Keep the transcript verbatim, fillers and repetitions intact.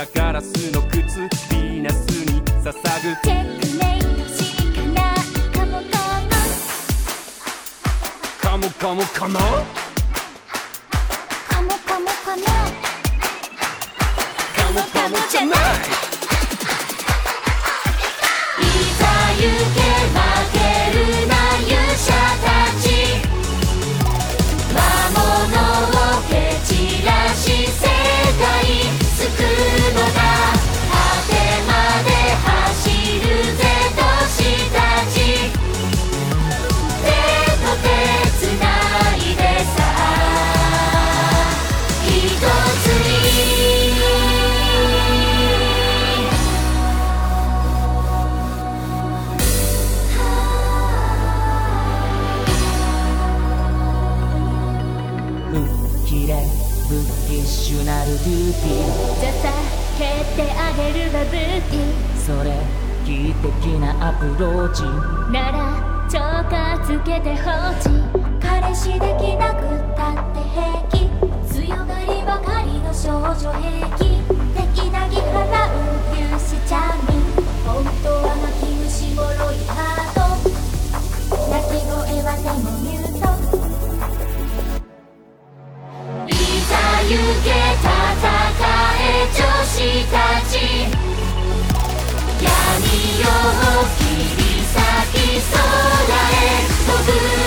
ガラスの靴ヴィーナスに捧ぐチェックメイトしかないかもかもカモカモかなカモカモかなカモカモじゃない。 いざ行け負けるな勇者たち魔物を蹴散らし世界救うのだ果てまで走るぜ都市たち手と手つないでさ一つにきれブッキッシュなるビューティーじゃさ蹴ってあげるわブーティーそれ奇的なアプローチなら超過つけて放置彼氏できなくったって平気強がりばかりの少女平気敵なぎ払う勇士ちゃんに本当は泣き虫もろいハート泣き声はでもミュートいざ行け戦え女子たち闇夜を切り裂き空へ飛ぶ